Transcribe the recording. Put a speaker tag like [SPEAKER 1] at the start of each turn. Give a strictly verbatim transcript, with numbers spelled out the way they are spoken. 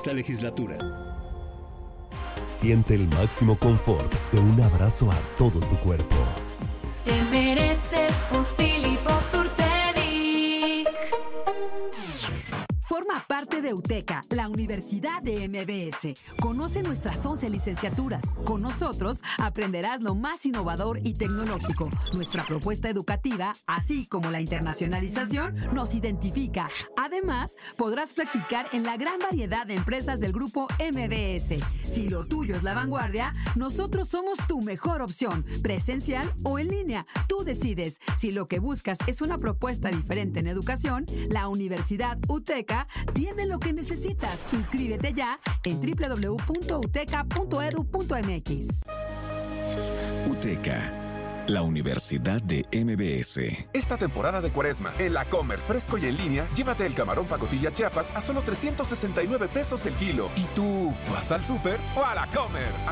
[SPEAKER 1] sexta legislatura.
[SPEAKER 2] Siente el máximo confort de un abrazo a todo tu cuerpo.
[SPEAKER 3] Te mereces un Philip Orthopaedic.
[SPEAKER 4] Forma parte de UTECA, la Universidad de M B S. Conoce nuestras once licenciaturas. Con nosotros aprenderás lo más innovador y tecnológico. Nuestra propuesta educativa, así como la internacionalización, nos identifica. Además, podrás practicar en la gran variedad de empresas del grupo M B S. Si lo tuyo es la vanguardia, nosotros somos tu mejor opción, presencial o en línea. Tú decides. Si lo que buscas es una propuesta diferente en educación, la Universidad UTECA tiene lo que necesitas. Inscríbete ya en doble u doble u doble u punto uteca punto e d u punto m x.
[SPEAKER 5] UTECA, la Universidad de M B S.
[SPEAKER 6] Esta temporada de Cuaresma, en la Comer fresco y en línea, llévate el camarón pacotilla Chiapas a solo trescientos sesenta y nueve pesos el kilo. ¿Y tú vas al súper o a la Comer?